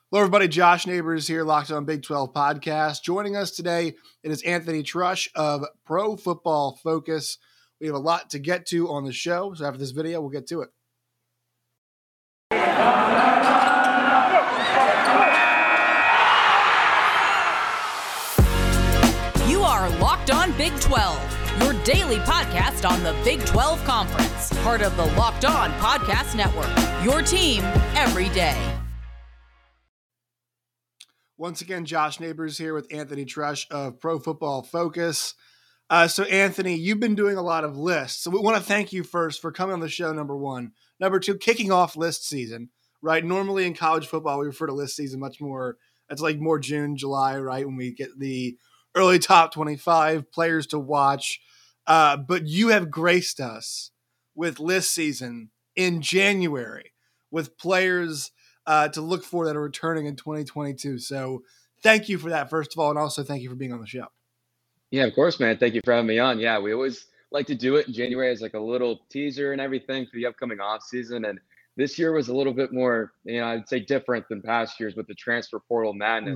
Hello, everybody. Josh Neighbors here, Locked On Big 12 podcast. Joining us today, it is Anthony Trush of Pro Football Focus. We have a lot to get to on the show, so after this video, we'll get to it. You are Locked On Big 12, your daily podcast on the Big 12 Conference, part of the Locked On Podcast Network, your team every day. Once again, Josh Neighbors here with Anthony Trush of Pro Football Focus. So, Anthony, you've been doing a lot of lists. So we want to thank you first for coming on the show, number one. Number two, kicking off list season, right? Normally in college football, we refer to list season much more. It's like more June, July, right? When we get the early top 25 players to watch. But you have graced us with list season in January with players to look for that are returning in 2022. So thank you for that, first of all, and also thank you for being on the show. Yeah, of course, man. Thank you for having me on. Yeah, we always like to do it in January as like a little teaser and everything for the upcoming off season. And this year was a little bit more, I'd say different than past years with the transfer portal madness.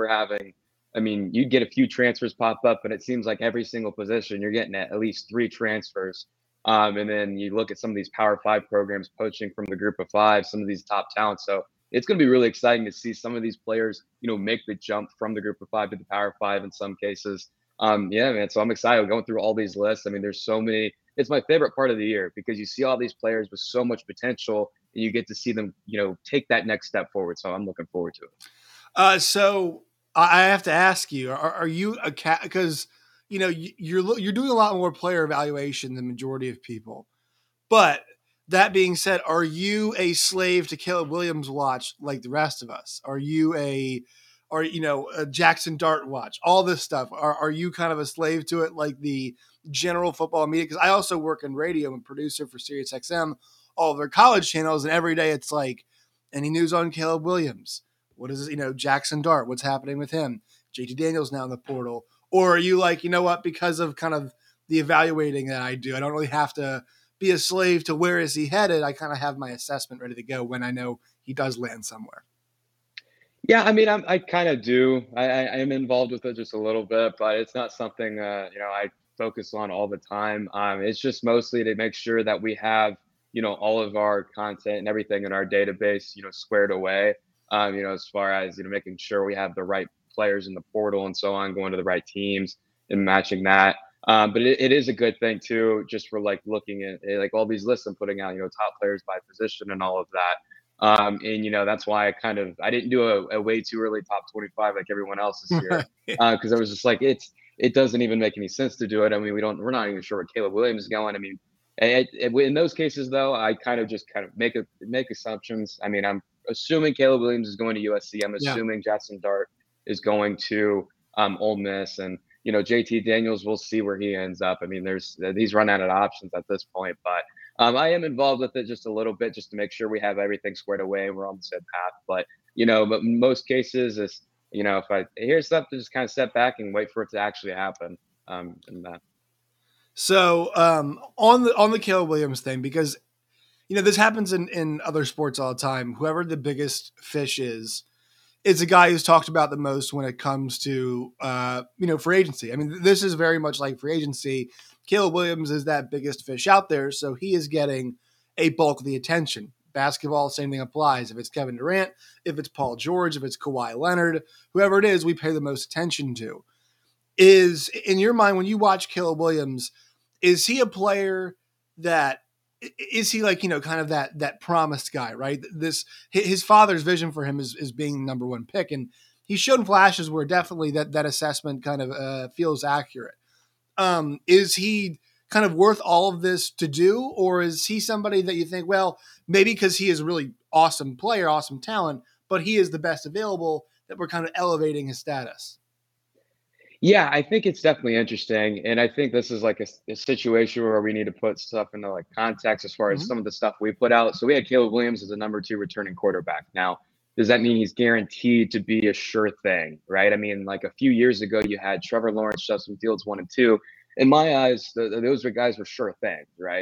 Mm-hmm. You'd get a few transfers pop up, and it seems like every single position you're getting at least 3 transfers. And then you look at some of these Power 5 programs poaching from the group of 5, some of these top talents. So it's going to be really exciting to see some of these players, make the jump from the group of 5 to the Power 5 in some cases. Yeah, man. So I'm excited going through all these lists. I mean, there's so many. It's my favorite part of the year because you see all these players with so much potential, and you get to see them, take that next step forward. So I'm looking forward to it. So I have to ask you: Are you a cat? Because you're doing a lot more player evaluation than the majority of people. But that being said, are you a slave to Caleb Williams watch like the rest of us? Are you a Jackson Dart watch? All this stuff. Are you kind of a slave to it like the general football media? Because I also work in radio and producer for SiriusXM, all of their college channels, and every day it's like, any news on Caleb Williams? What is it? Jackson Dart, what's happening with him? JT Daniels now in the portal. Or are you like, because of kind of the evaluating that I do, I don't really have to be a slave to where is he headed. I kind of have my assessment ready to go when I know he does land somewhere. Yeah, I kind of do. I am involved with it just a little bit, but it's not something I focus on all the time. It's just mostly to make sure that we have all of our content and everything in our database squared away. As far as making sure we have the right players in the portal and so on, going to the right teams and matching that. But it is a good thing too, just for like looking at like all these lists I'm putting out, top players by position and all of that. And that's why I didn't do a way too early top 25 like everyone else this year, because I was just like, it doesn't even make any sense to do it. I mean, we're not even sure where Caleb Williams is going. I mean, in those cases though, I kind of make assumptions. I mean, I'm assuming Caleb Williams is going to USC. I'm assuming Jackson Dart is going to Ole Miss, and JT Daniels, we'll see where he ends up. I mean, he's run out of options at this point, but I am involved with it just a little bit, just to make sure we have everything squared away and we're on the same path. But but in most cases, is if I hear stuff, to just kind of step back and wait for it to actually happen. And that. So on the Caleb Williams thing, because this happens in other sports all the time. Whoever the biggest fish is a guy who's talked about the most when it comes to free agency. I mean, this is very much like free agency. Caleb Williams is that biggest fish out there, so he is getting a bulk of the attention. Basketball, same thing applies. If it's Kevin Durant, if it's Paul George, if it's Kawhi Leonard, whoever it is, we pay the most attention to. Is, in your mind, when you watch Caleb Williams, is he a player that is he like, kind of that promised guy, right? His father's vision for him is being the number one pick. And he's shown flashes where definitely that assessment kind of feels accurate. Is he kind of worth all of this to do? Or is he somebody that you think, well, maybe because he is a really awesome player, awesome talent, but he is the best available, that we're kind of elevating his status? Yeah, I think it's definitely interesting. And I think this is like a situation where we need to put stuff into like context as far as some of the stuff we put out. So we had Caleb Williams as a number 2 returning quarterback. Now, does that mean he's guaranteed to be a sure thing, right? I mean, like a few years ago, you had Trevor Lawrence, Justin Fields 1 and 2. In my eyes, those guys were sure things, right?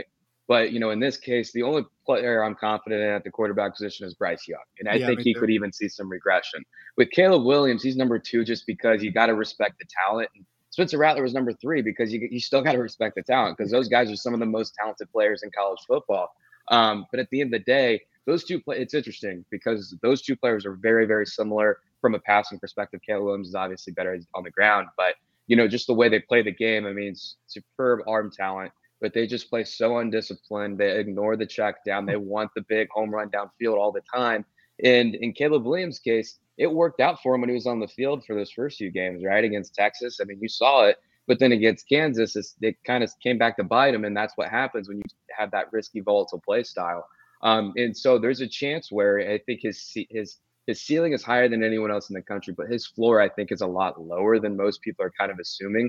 But, in this case, the only player I'm confident in at the quarterback position is Bryce Young. And I Yeah, think me he too. could even see some regression. With Caleb Williams, he's number 2 just because you got to respect the talent. And Spencer Rattler was number 3 because you still got to respect the talent because those guys are some of the most talented players in college football. But at the end of the day, it's interesting because those two players are very, very similar from a passing perspective. Caleb Williams is obviously better on the ground, but just the way they play the game, I mean, superb arm talent, but they just play so undisciplined. They ignore the check down. They want the big home run downfield all the time. And in Caleb Williams' case, it worked out for him when he was on the field for those first few games, right? Against Texas. I mean, you saw it. But then against Kansas, it kind of came back to bite him. And that's what happens when you have that risky, volatile play style. And so there's a chance where I think his ceiling is higher than anyone else in the country, but his floor, I think, is a lot lower than most people are kind of assuming.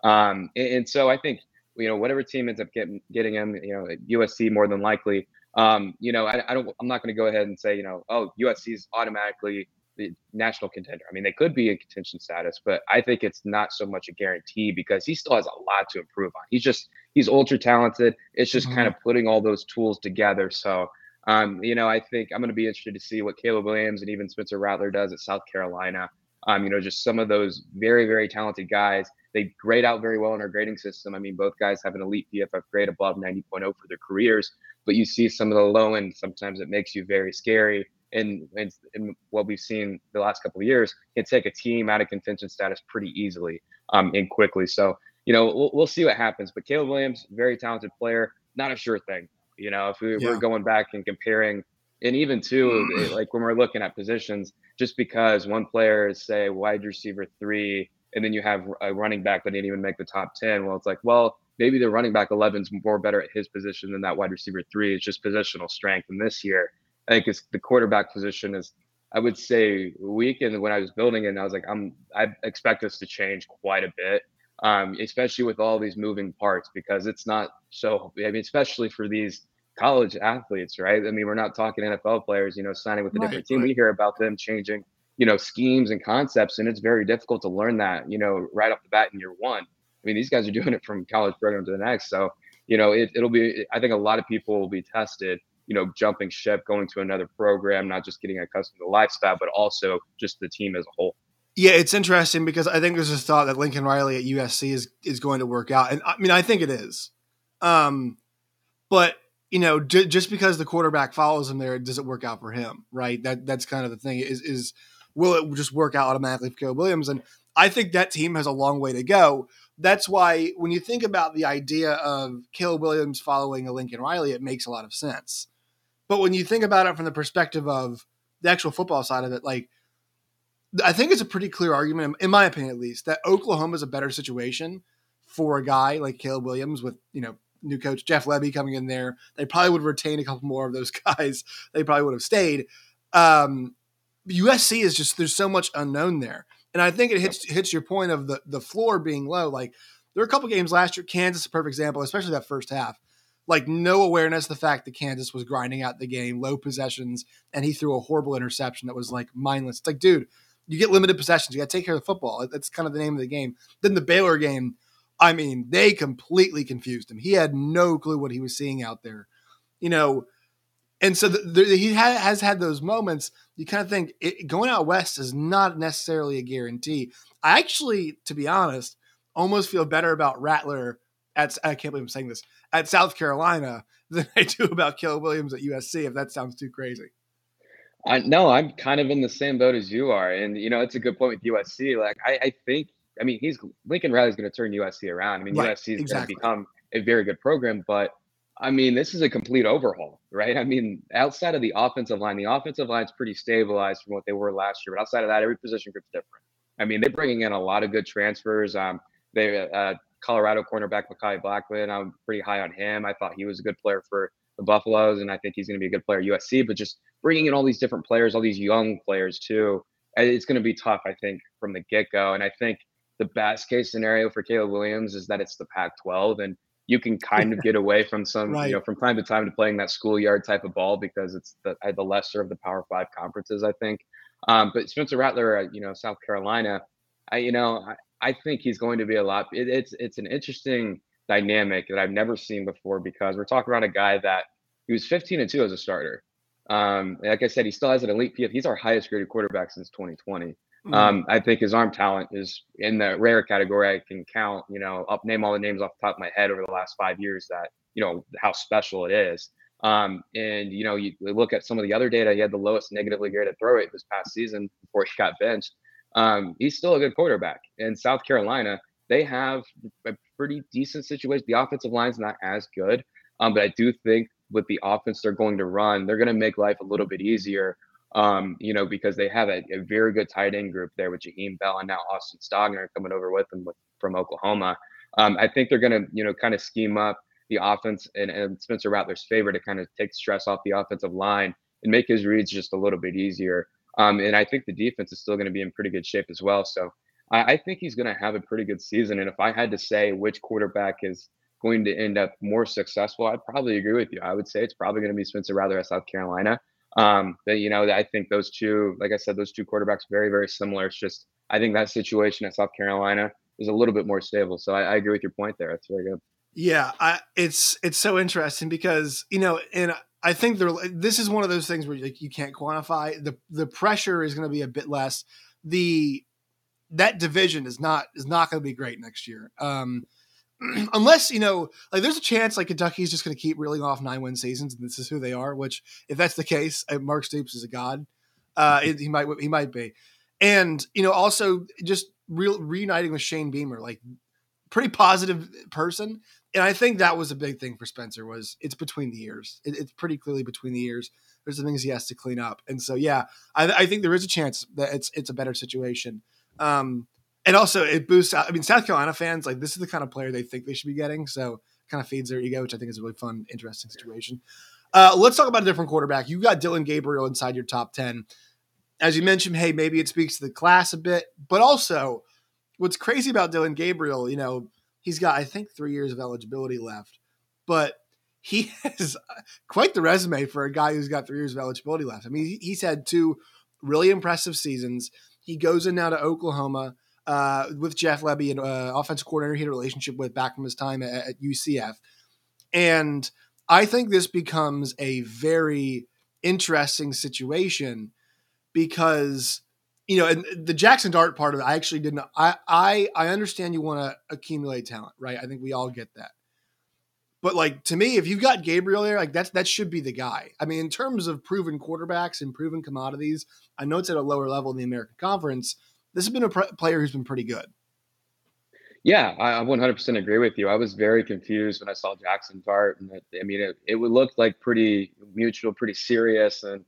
And so I think, whatever team ends up getting him, USC more than likely. I'm not going to go ahead and say, USC is automatically the national contender. I mean, they could be in contention status, but I think it's not so much a guarantee because he still has a lot to improve on. He's ultra talented. It's just kind of putting all those tools together. So, I think I'm going to be interested to see what Caleb Williams and even Spencer Rattler does at South Carolina. Just some of those very, very talented guys. They grade out very well in our grading system. I mean, both guys have an elite PFF grade above 90.0 for their careers, but you see some of the low end. Sometimes it makes you very scary. And what we've seen the last couple of years can take a team out of contention status pretty easily and quickly. So, we'll see what happens. But Caleb Williams, very talented player, not a sure thing. If we're going back and comparing, and even too, like when we're looking at positions, just because one player is, say, wide receiver 3, and then you have a running back that didn't even make the top 10. Well, it's like, maybe the running back 11 is more better at his position than that wide receiver 3. It's just positional strength. And this year, I think the quarterback position is, I would say, weak. And when I was building it, I was like, I expect this to change quite a bit, especially with all these moving parts, because it's not so, I mean, especially for these college athletes, right? I mean, we're not talking NFL players, signing with a different team. We hear about them changing, schemes and concepts, and it's very difficult to learn that, right off the bat in year one. I mean, these guys are doing it from college program to the next. So, it'll be, I think a lot of people will be tested, jumping ship, going to another program, not just getting accustomed to the lifestyle, but also just the team as a whole. Yeah, it's interesting because I think there's this thought that Lincoln Riley at USC is going to work out. And I mean, I think it is. But just because the quarterback follows him there, does it work out for him, right? That's kind of the thing is will it just work out automatically for Caleb Williams? And I think that team has a long way to go. That's why when you think about the idea of Caleb Williams following a Lincoln Riley, it makes a lot of sense. But when you think about it from the perspective of the actual football side of it, like, I think it's a pretty clear argument, in my opinion at least, that Oklahoma is a better situation for a guy like Caleb Williams with, new coach Jeff Lebby coming in there. They probably would retain a couple more of those guys. They probably would have stayed. USC is just, there's so much unknown there. And I think it hits your point of the floor being low. Like, there were a couple games last year, Kansas, a perfect example, especially that first half. Like, no awareness of the fact that Kansas was grinding out the game, low possessions, and he threw a horrible interception that was like mindless. It's like, dude, you get limited possessions. You got to take care of the football. That's kind of the name of the game. Then the Baylor game, I mean, they completely confused him. He had no clue what he was seeing out there, And so he has had those moments. You kind of think going out west is not necessarily a guarantee. I actually, to be honest, almost feel better about Rattler I can't believe I'm saying this, at South Carolina than I do about Caleb Williams at USC, if that sounds too crazy. No, I'm kind of in the same boat as you are. And, it's a good point with USC. Like, I think, Lincoln Riley's going to turn USC around. I mean, right, USC is going to become a very good program, but I mean, this is a complete overhaul, right? I mean, outside of the offensive line's pretty stabilized from what they were last year. But outside of that, every position group's different. I mean, they're bringing in a lot of good transfers. Colorado cornerback Mekhi Blackman, I'm pretty high on him. I thought he was a good player for the Buffaloes, and I think he's going to be a good player at USC. But just bringing in all these different players, all these young players too, it's going to be tough, I think, from the get-go. And I think the best case scenario for Caleb Williams is that it's the Pac-12, and you can kind of get away from some, right, from time to time to playing that schoolyard type of ball because it's the lesser of the Power 5 conferences, I think. But Spencer Rattler, South Carolina, I think he's going to be a lot. It's an interesting dynamic that I've never seen before, because we're talking about a guy that he was 15-2 as a starter. Like I said, he still has an elite PF. He's our highest graded quarterback since 2020. I think his arm talent is in the rare category. I can count, name all the names off the top of my head over the last 5 years that, how special it is. And, you look at some of the other data, he had the lowest negatively graded throw rate this past season before he got benched. He's still a good quarterback. In South Carolina, they have a pretty decent situation. The offensive line's not as good, but I do think with the offense they're going to run, they're going to make life a little bit easier, because they have a very good tight end group there with Jaheim Bell and now Austin Stogner coming over with them from Oklahoma. I think they're going to, kind of scheme up the offense and Spencer Rattler's favor to kind of take stress off the offensive line and make his reads just a little bit easier. And I think the defense is still going to be in pretty good shape as well. So I think he's going to have a pretty good season. And if I had to say which quarterback is going to end up more successful, I'd probably agree with you. I would say it's probably going to be Spencer Rattler at South Carolina. But I think those two, like I said, those two quarterbacks very, very similar. It's just I think that situation at South Carolina is a little bit more stable. So I agree with your point there. That's very good. Yeah, it's so interesting because and I think this is one of those things where you can't quantify. The pressure is going to be a bit less. That division is not going to be great next year. Unless, there's a chance Kentucky's just going to keep reeling off 9-win seasons and this is who they are, which if that's the case, Mark Stoops is a god. He might be. And, also just reuniting with Shane Beamer, pretty positive person. And I think that was a big thing for Spencer was it's between the ears. It's pretty clearly between the ears. There's some things he has to clean up. And so, yeah, I think there is a chance that it's a better situation. And also it boosts out. I mean, South Carolina fans, this is the kind of player they think they should be getting. So it kind of feeds their ego, which I think is a really fun, interesting situation. Let's talk about a different quarterback. You got Dillon Gabriel inside your top 10. As you mentioned, hey, maybe it speaks to the class a bit, but also what's crazy about Dillon Gabriel, he's got, I think, 3 years of eligibility left, but he has quite the resume for a guy who's got 3 years of eligibility left. I mean, he's had 2 really impressive seasons. He goes in now to Oklahoma with Jeff Lebby, an offensive coordinator he had a relationship with back from his time at UCF. And I think this becomes a very interesting situation because, and the Jackson Dart part of it, I actually didn't. I understand you want to accumulate talent, right? I think we all get that. But to me, if you've got Gabriel there, that should be the guy. I mean, in terms of proven quarterbacks and proven commodities, I know it's at a lower level in the American Conference. This has been a player who's been pretty good. Yeah, I 100% agree with you. I was very confused when I saw Jackson Dart, and it would look pretty mutual, pretty serious, and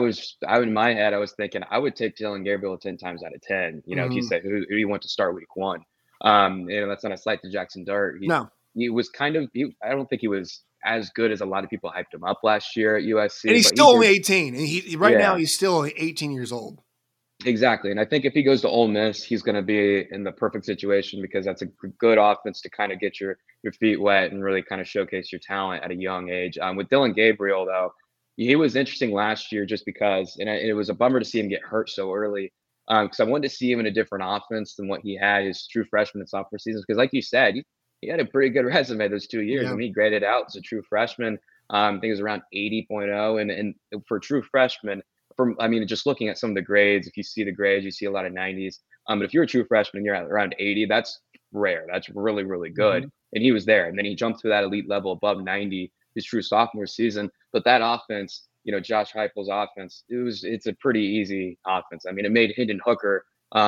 in my head, I was thinking I would take Dillon Gabriel 10 times out of 10. If you say who do you want to start week 1, that's not a slight to Jackson Dart. He was I don't think he was as good as a lot of people hyped him up last year at USC. And he's still only 18, and now he's still only 18 years old. Exactly. And I think if he goes to Ole Miss, he's going to be in the perfect situation because that's a good offense to kind of get your feet wet and really kind of showcase your talent at a young age. With Dillon Gabriel, though, he was interesting last year just because, and it was a bummer to see him get hurt so early because I wanted to see him in a different offense than what he had his true freshman and sophomore seasons. Because like you said, he had a pretty good resume those 2 years. Yeah. When he graded out as a true freshman, I think it was around 80.0. And for true freshman, just looking at some of the grades, if you see the grades, you see a lot of 90s. But if you're a true freshman and you're at around 80, that's rare. That's really, really good. Mm-hmm. And he was there. And then he jumped to that elite level above 90 his true sophomore season. But that offense, Josh Heupel's offense, it's a pretty easy offense. I mean, it made Hendon Hooker.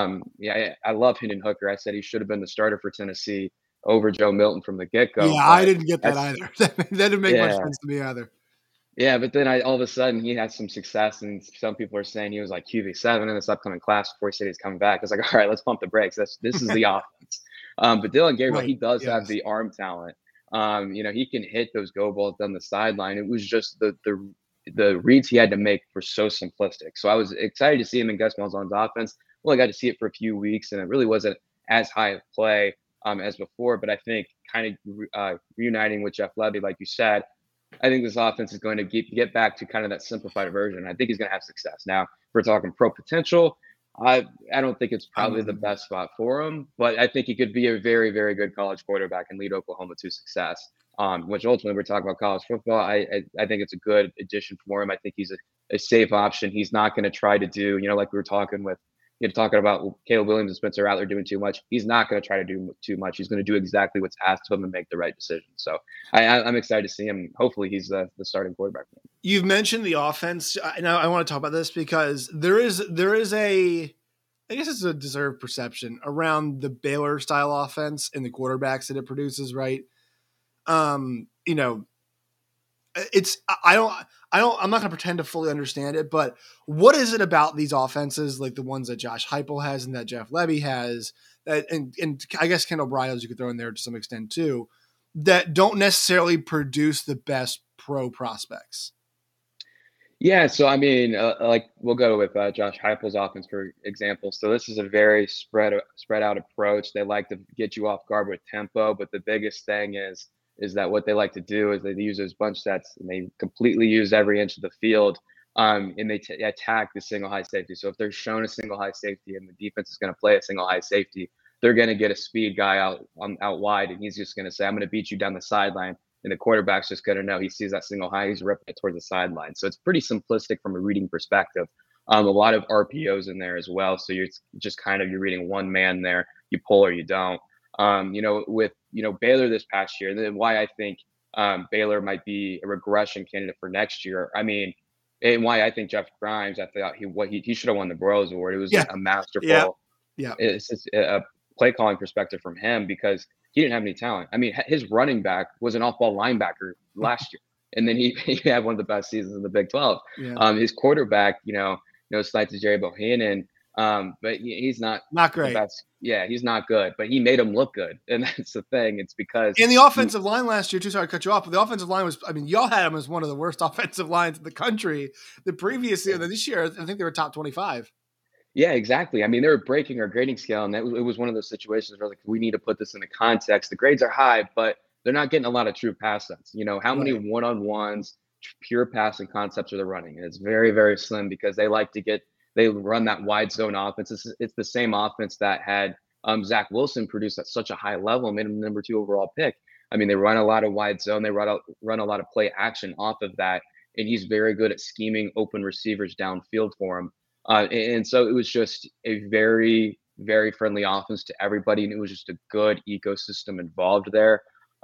I love Hendon Hooker. I said he should have been the starter for Tennessee over Joe Milton from the get-go. Yeah, I didn't get that either. That didn't make much sense to me either. Yeah, but then all of a sudden he had some success, and some people are saying he was like QB7 in this upcoming class before he said he's coming back. I was like, all right, let's pump the brakes. This is the offense. But Dillon Gabriel, he does have the arm talent. He can hit those go balls down the sideline. It was just the reads he had to make were so simplistic. So I was excited to see him in Gus Malzahn's offense. Well, I got to see it for a few weeks, and it really wasn't as high of play as before. But I think kind of reuniting with Jeff Lebby, like you said, I think this offense is going to get back to kind of that simplified version. I think he's going to have success. Now, if we're talking pro potential, I don't think it's probably the best spot for him, but I think he could be a very, very good college quarterback and lead Oklahoma to success. Which ultimately we're talking about college football. I think it's a good addition for him. I think he's a safe option. He's not going to try to do, like we were talking with, talking about Caleb Williams and Spencer Rattler doing too much. He's not going to try to do too much. He's going to do exactly what's asked of him and make the right decision. So I'm excited to see him. Hopefully he's the starting quarterback. You've mentioned the offense. Now I want to talk about this because there is I guess it's a deserved perception around the Baylor style offense and the quarterbacks that it produces, right? I'm not going to pretend to fully understand it, but what is it about these offenses, like the ones that Josh Heupel has and that Jeff Lebby has, and I guess Kendall Briles you could throw in there to some extent too, that don't necessarily produce the best pro prospects? Yeah, so I mean, like we'll go with Josh Heupel's offense for example. So this is a very spread out approach. They like to get you off guard with tempo, but the biggest thing is that what they like to do is they use those bunch sets and they completely use every inch of the field, and they attack the single high safety. So if they're shown a single high safety and the defense is going to play a single high safety, they're going to get a speed guy out wide, and he's just going to say, "I'm going to beat you down the sideline." And the quarterback's just going to know he sees that single high, he's ripping it towards the sideline. So it's pretty simplistic from a reading perspective. A lot of RPOs in there as well. So you're just you're reading one man there. You pull or you don't. With Baylor this past year, and then why I think Baylor might be a regression candidate for next year. I mean, and why I think Jeff Grimes, I thought he should have won the Broyles Award. It was a masterful, it's just a play calling perspective from him because he didn't have any talent. I mean, his running back was an off-ball linebacker last year, and then he had one of the best seasons in the Big 12. Yeah. His quarterback, slight to Jerry Bohannon, but he's not great. The best. Yeah, he's not good, but he made him look good, and that's the thing. It's because and the offensive line last year too. Sorry to cut you off, but the offensive line was. I mean, y'all had him as one of the worst offensive lines in the country the previous year. This year, I think they were top 25. Yeah, exactly. I mean, they were breaking our grading scale, and it was one of those situations where we need to put this into context. The grades are high, but they're not getting a lot of true pass sets. How many one-on-ones, pure passing concepts are they running? And it's very, very slim because they run that wide zone offense. It's the same offense that had Zach Wilson produce at such a high level, made him number 2 overall pick. I mean, they run a lot of wide zone. They run a lot of play action off of that, and he's very good at scheming open receivers downfield for him. And so it was just a very, very friendly offense to everybody. And it was just a good ecosystem involved there.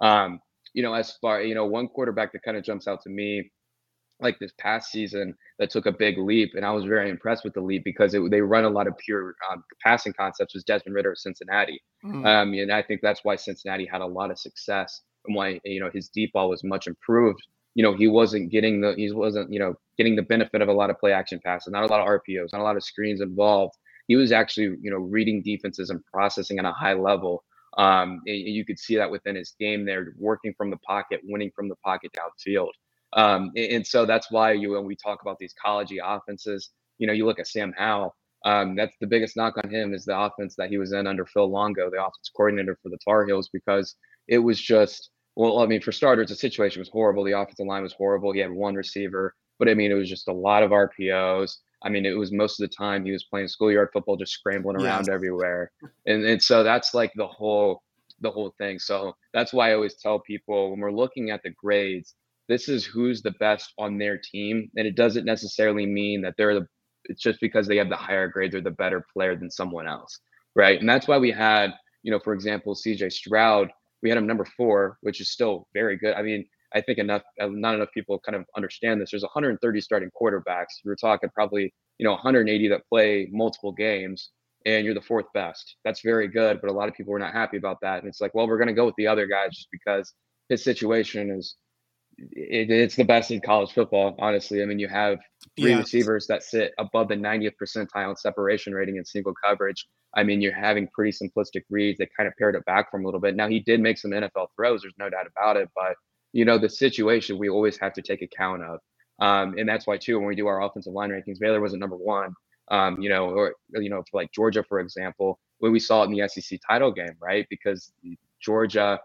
As far, one quarterback that kind of jumps out to me, like this past season that took a big leap. And I was very impressed with the leap because they run a lot of pure passing concepts was Desmond Ridder of Cincinnati. Mm-hmm. And I think that's why Cincinnati had a lot of success and why, his deep ball was much improved. He wasn't getting getting the benefit of a lot of play action passes, not a lot of RPOs, not a lot of screens involved. He was actually, reading defenses and processing at a high level. You could see that within his game there, working from the pocket, winning from the pocket downfield. And so that's why when we talk about these college offenses, you look at Sam Howell. That's the biggest knock on him is the offense that he was in under Phil Longo, the offense coordinator for the Tar Heels, because it was just. Well, I mean, for starters, the situation was horrible. The offensive line was horrible. He had one receiver, but I mean, it was just a lot of RPOs. I mean, it was most of the time he was playing schoolyard football, just scrambling around everywhere. And so that's like the whole thing. So that's why I always tell people when we're looking at the grades, this is who's the best on their team. And it doesn't necessarily mean that it's just because they have the higher grade, they're the better player than someone else. Right. And that's why we had, for example, CJ Stroud. We had him number 4, which is still very good. I mean, I think not enough people kind of understand this. There's 130 starting quarterbacks. We're talking probably, 180 that play multiple games, and you're the 4th best. That's very good, but a lot of people were not happy about that. And it's like, well, we're going to go with the other guys just because his situation it's the best in college football, honestly. I mean, you have 3 receivers that sit above the 90th percentile in separation rating in single coverage. I mean, you're having pretty simplistic reads that kind of pared it back from a little bit. Now, he did make some NFL throws. There's no doubt about it. But, the situation we always have to take account of. And that's why, too, when we do our offensive line rankings, Baylor wasn't number 1, for like Georgia, for example, when we saw it in the SEC title game, right? Because Georgia,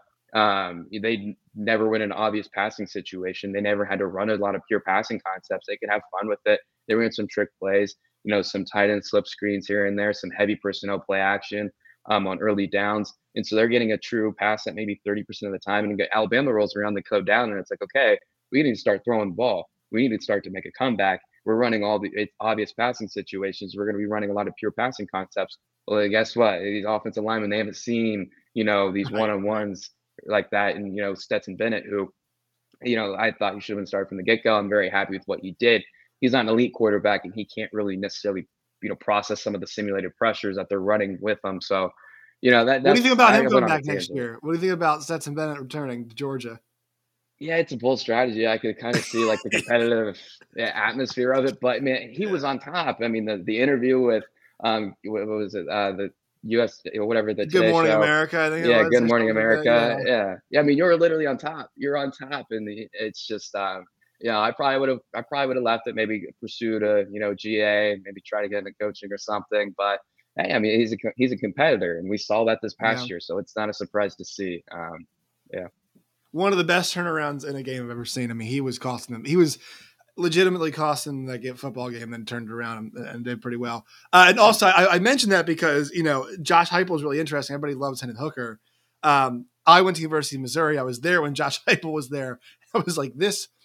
they never win an obvious passing situation. They never had to run a lot of pure passing concepts. They could have fun with it. They ran some trick plays. some tight end slip screens here and there, some heavy personnel play action on early downs. And so they're getting a true pass at maybe 30% of the time. And Alabama rolls around, the code down, and it's like, okay, we need to start throwing the ball. We need to start to make a comeback. We're running all the obvious passing situations. We're going to be running a lot of pure passing concepts. Well, guess what? These offensive linemen, they haven't seen, these one-on-ones like that. And, Stetson Bennett, who, I thought he should have been started from the get-go. I'm very happy with what he did. He's not an elite quarterback, and he can't really necessarily, process some of the simulated pressures that they're running with him. So, what do you think about him going back next year? What do you think about Stetson Bennett returning to Georgia? Yeah, it's a bold strategy. I could kind of see like the competitive atmosphere of it, but man, he was on top. I mean, the interview with what was it? The U.S. whatever the Good Morning show. America. I think Yeah, Good Morning America. Yeah. I mean, you're literally on top. You're on top, and it's just I probably would have left it. Maybe pursued a GA, maybe try to get into coaching or something. But hey, I mean, he's a competitor, and we saw that this past year, so it's not a surprise to see. One of the best turnarounds in a game I've ever seen. I mean, he was costing them. He was legitimately costing that football game, then turned it around and did pretty well. And also, I mentioned that because, Josh Heupel is really interesting. Everybody loves Hendon Hooker. I went to University of Missouri. I was there when Josh Heupel was there. I was like,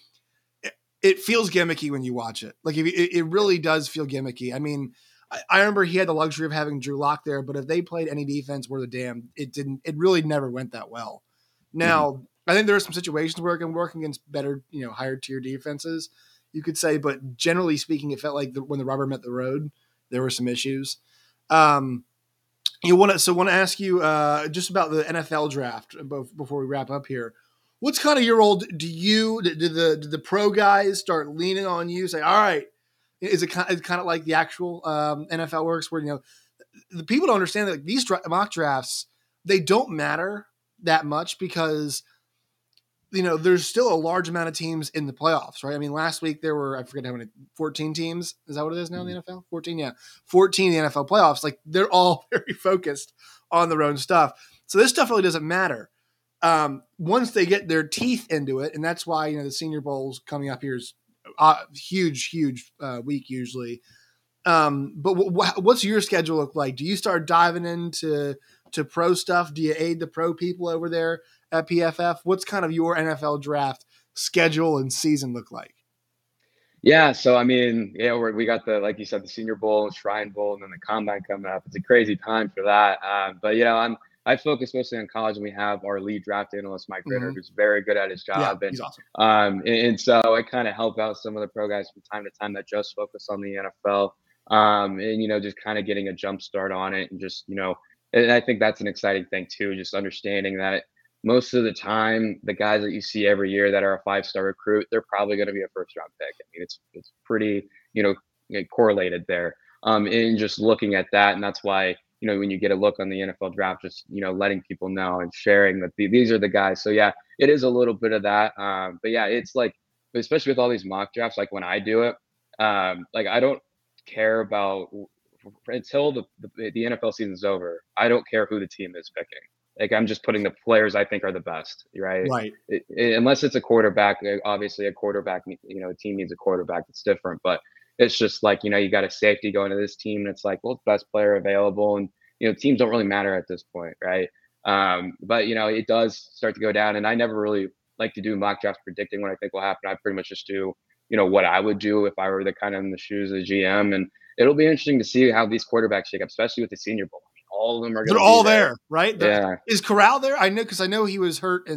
it feels gimmicky when you watch it. Like, it really does feel gimmicky. I mean, I remember he had the luxury of having Drew Lock there, but if they played any defense worth a damn, it really never went that well. Now, I think there are some situations where it can work against better, higher tier defenses, you could say. But generally speaking, it felt like when the rubber met the road, there were some issues. Want to ask you just about the NFL draft before we wrap up here. What's kind of your role? Did the pro guys start leaning on you? Say, all right, is it kind of like the actual NFL works, where the people don't understand that like, these mock drafts, they don't matter that much because there's still a large amount of teams in the playoffs, right? I mean, last week there were, I forget how many, 14 teams. Is that what it is now in the NFL? 14, yeah. 14 in the NFL playoffs. Like, they're all very focused on their own stuff. So this stuff really doesn't matter. Once they get their teeth into it, and that's why, the Senior Bowl's coming up here is huge week usually. But what's your schedule look like? Do you start diving into pro stuff? Do you aid the pro people over there at PFF? What's kind of your NFL draft schedule and season look like? Yeah, so I mean, we got like you said, the Senior Bowl, Shrine Bowl, and then the Combine coming up. It's a crazy time for that. But I focus mostly on college, and we have our lead draft analyst, Mike Ritter, who's very good at his job. Yeah, he's awesome. And so I kind of help out some of the pro guys from time to time that just focus on the NFL. And just kind of getting a jump start on it, and just and I think that's an exciting thing too, just understanding that most of the time the guys that you see every year that are a 5-star recruit, they're probably going to be a first-round pick. I mean, it's pretty correlated there, and just looking at that. And that's why when you get a look on the NFL draft, just letting people know and sharing that these are the guys. So yeah, it is a little bit of that, but yeah, it's like, especially with all these mock drafts, like when I do it, like I don't care about until the NFL season's over. I don't care who the team is picking. Like, I'm just putting the players I think are the best, right? Right. Unless it's a quarterback, obviously a quarterback, a team needs a quarterback. It's different, but it's just like, you got a safety going to this team, and it's like, well, it's best player available, and teams don't really matter at this point, right? But it does start to go down, and I never really like to do mock drafts predicting what I think will happen. I pretty much just do what I would do if I were the kind of in the shoes of the GM. And it'll be interesting to see how these quarterbacks shake up, especially with the Senior Bowl. I mean, all of them are going to be all there, right? Yeah. Is Corral there? I know, because I know he was hurt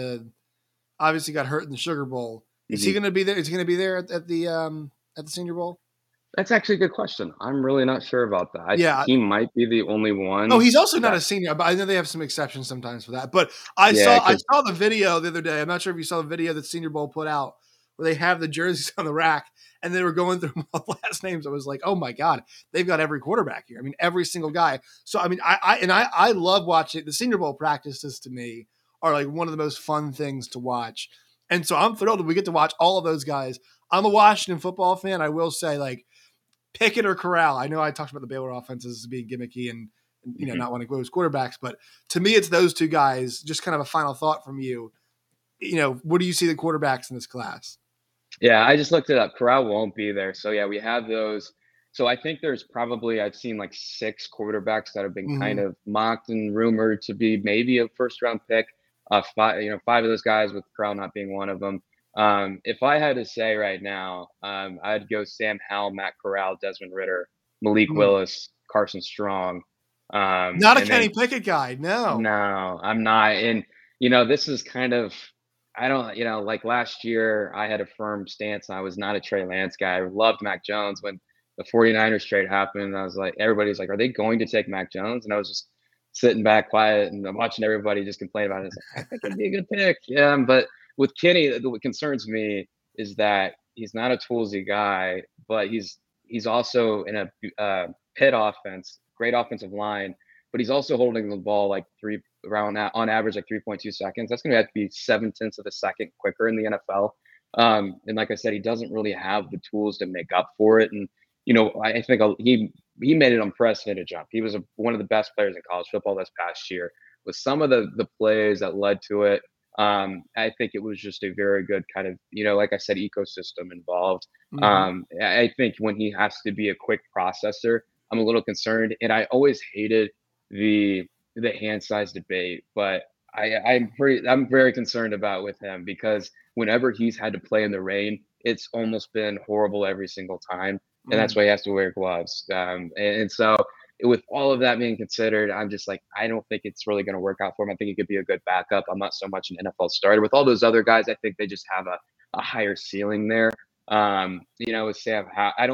obviously got hurt in the Sugar Bowl. Is he going to be there? Is he going to be there at the Senior Bowl? That's actually a good question. I'm really not sure about that. He might be the only one. Oh, he's also not a senior, but I know they have some exceptions sometimes for that. But I saw the video the other day. I'm not sure if you saw the video that Senior Bowl put out, where they have the jerseys on the rack and they were going through all the last names. I was like, oh my God, they've got every quarterback here. I mean, every single guy. So, I mean, I love watching the Senior Bowl practices. To me, are like one of the most fun things to watch. And so I'm thrilled that we get to watch all of those guys. I'm a Washington football fan. I will say, like, Pickett or Corral. I know I talked about the Baylor offenses as being gimmicky and not wanting to go as quarterbacks, but to me, it's those two guys. Just kind of a final thought from you. What do you see the quarterbacks in this class? Yeah, I just looked it up. Corral won't be there. So yeah, we have those So I think there's probably, I've seen like 6 quarterbacks that have been kind Mhm. of mocked and rumored to be maybe a first round pick. 5 of those guys, with Corral not being one of them. If I had to say right now, I'd go Sam Howell, Matt Corral, Desmond Ritter, Malik Mm. Willis, Carson Strong, Not a and then Kenny Pickett guy. No. no, I'm not. And, this is kind of, I don't, like last year, I had a firm stance. I was not a Trey Lance guy. I loved Mac Jones when the 49ers trade happened. I was like, everybody's like, are they going to take Mac Jones? And I was just sitting back quiet and I'm watching everybody just complain about it. I was like, I think it'd be a good pick. Yeah. But with Kenny, what concerns me is that he's not a toolsy guy, but he's also in a pit offense, great offensive line, but he's also holding the ball like on average like 3.2 seconds. That's going to have to be 7/10 of a second quicker in the NFL. And like I said, he doesn't really have the tools to make up for it. And I think he made an unprecedented jump. He was one of the best players in college football this past year. With some of the plays that led to it, I think it was just a very good kind of, like I said, ecosystem involved. Mhm. I think when he has to be a quick processor, I'm a little concerned. And I always hated the hand size debate, but I'm very concerned about with him because whenever he's had to play in the rain, it's almost been horrible every single time, and that's Mm. why he has to wear gloves. And so with all of that being considered, I'm just like, I don't think it's really going to work out for him. I think he could be a good backup. I'm not so much an NFL starter. With all those other guys, I think they just have a higher ceiling there. With Sam,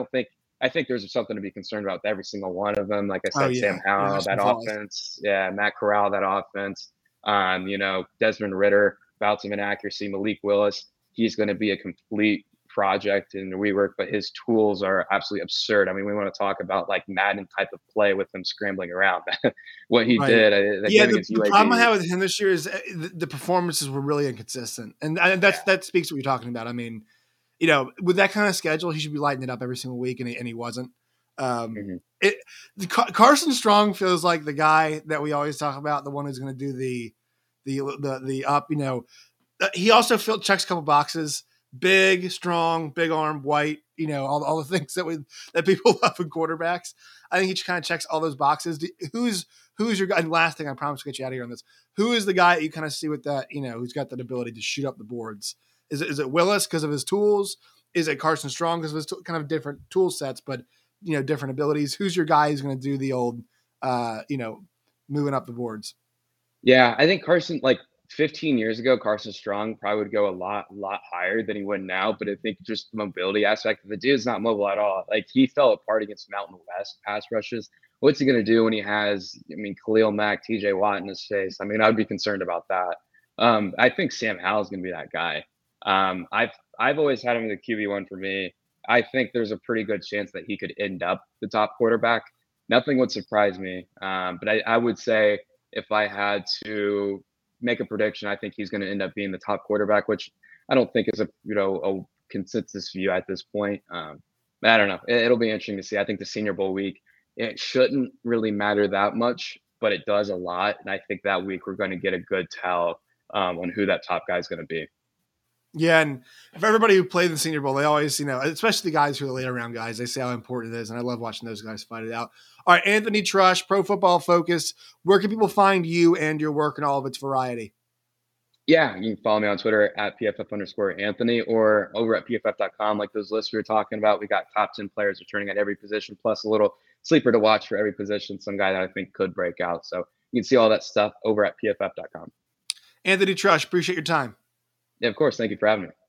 I think there's something to be concerned about with every single one of them. Like I Oh said, yeah. Sam Yeah. Howell, There's that some flaws. offense. Yeah, Matt Corral, that offense. Desmond Ritter, bouts of inaccuracy. Malik Willis, he's going to be a complete project in rework, but his tools are absolutely absurd. I mean, we want to talk about like Madden type of play with him scrambling around. What he Right. did, that Yeah, game the, against the problem I UAB. have with him this year is the performances were really inconsistent, and that speaks to what you're talking about. I mean, with that kind of schedule, he should be lighting it up every single week, and he wasn't. Mhm. It Carson Strong feels like the guy that we always talk about, the one who's going to do the up. He also checks a couple boxes: big, strong, big arm, white. All the things that people love in quarterbacks. I think he kind of checks all those boxes. Who's your guy? And last thing, I promise to get you out of here on this. Who is the guy that you kind of see with that? Who's got that ability to shoot up the boards? Is it Willis because of his tools? Is it Carson Strong because of his kind of different tool sets, but different abilities? Who's your guy who's going to do the old, moving up the boards? Yeah, I think Carson, like 15 years ago, Carson Strong probably would go a lot higher than he would now. But I think just the mobility aspect, the dude's not mobile at all. Like he fell apart against Mountain West pass rushes. What's he going to do when he has, Khalil Mack, TJ Watt in his face? I mean, I'd be concerned about that. I think Sam Howell's going to be that guy. I've always had him in the QB1 for me. I think there's a pretty good chance that he could end up the top quarterback. Nothing would surprise me. But I would say if I had to make a prediction, I think he's going to end up being the top quarterback, which I don't think is a consensus view at this point. I don't know. It'll be interesting to see. I think the Senior Bowl week, it shouldn't really matter that much, but it does a lot. And I think that week we're going to get a good tell on who that top guy is going to be. Yeah, and for everybody who played in the Senior Bowl, they always, especially the guys who are the later round guys, they say how important it is, and I love watching those guys fight it out. All right, Anthony Trush, Pro Football Focus. Where can people find you and your work and all of its variety? Yeah, you can follow me on Twitter at PFF_Anthony or over at PFF.com. Like those lists we were talking about, we got top 10 players returning at every position, plus a little sleeper to watch for every position, some guy that I think could break out. So you can see all that stuff over at PFF.com. Anthony Trush, appreciate your time. Yeah, of course. Thank you for having me.